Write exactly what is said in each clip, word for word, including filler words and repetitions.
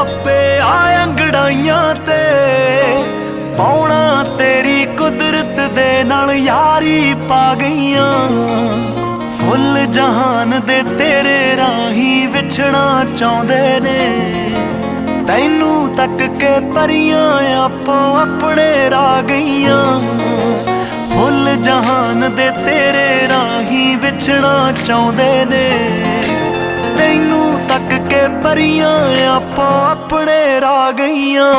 आपे आ अंगड़ाइयां ते पाउणा तेरी कुदरत दे नाल यारी पा गईयां। फुल जहान दे तेरे राही विछड़ा चाहुंदे ने, तैनू तक के परियां आपो अपने रा गईयां। फुल जहान दे तेरे राही विछड़ा चाहुंदे ने, तैनू तक के परियां आपो अपने रा गईयां।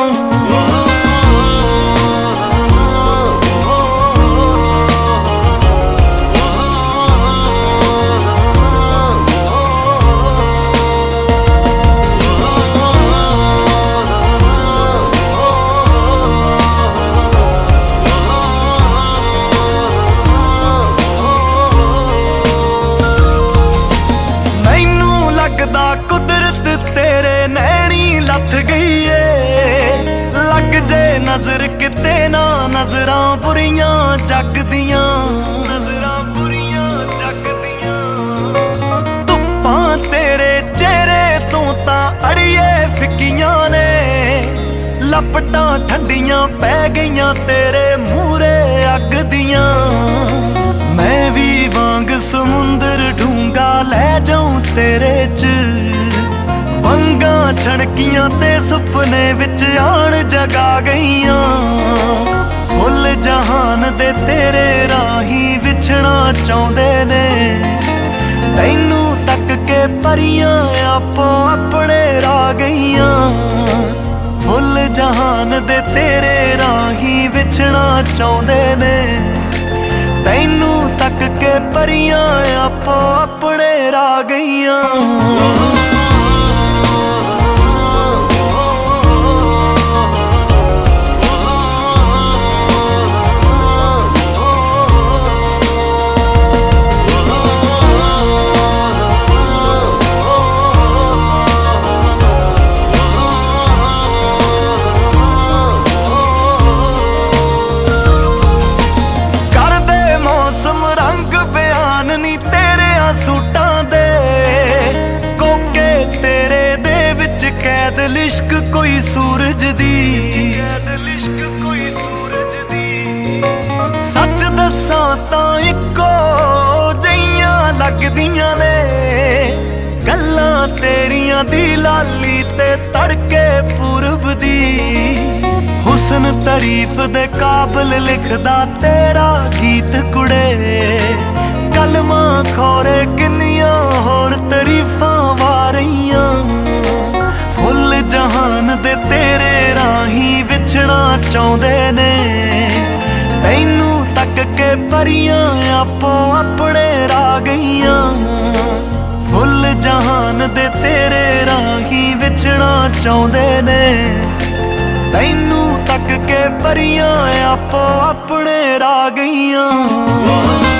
लगदा कुदरत तेरे नैनी लथ गई है। लग जे नजर किते ना नजरां बुरियां जग दियां, नजरां बुरियां जग दियां। धुप्पां तेरे चेहरे तों तां अड़िए फिक्कियां ने, लपटां ठंडियां पै गईयां तेरे मूरे अग दियां। मैं भी वांग समुंदर ढूंगा लै जाऊं तेरे च, वंगा छड़कियां ते सुपने विच आन जगा गईयां। फुल जहान दे तेरे राही विछड़ा चाहुंदे ने, तैनू तक के परियां आपो अपने रा गईयां। फुल जहान दे तेरे राही विछड़ा चाहुंदे ने, तैनू तक के परियां आपो अपने रा गईयां। सूटां दे कोके तेरे दे विच कैद लिश्क कोई सूरज दी, कैद लिश्क कोई सूरज दी। सच दसां तां इक्को जिहियां लगदियां ने, गल्लां तेरियां दी लाली ते तड़के पूरब दी। हुस्न तारीफ दे काबिल लिखदा तेरा गीत कुड़े, कलमा खोरे किन्नियां होर तरीफां वारियां। फुल जहान दे तेरे राही विछड़ा चाहुंदे ने, तैनू तक के परियां आपो अपने रा गईयां। फुल जहान दे तेरे राही विछड़ा चाहुंदे ने, तैनू तक के परियां आपो अपने रा गईयां।